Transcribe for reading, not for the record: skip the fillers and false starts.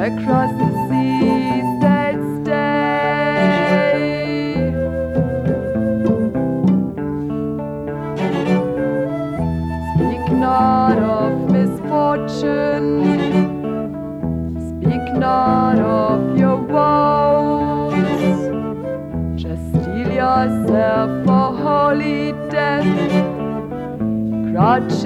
across the seas that stay. Speak not of misfortune, speak not of your woes, just steel yourself for holy death, crouching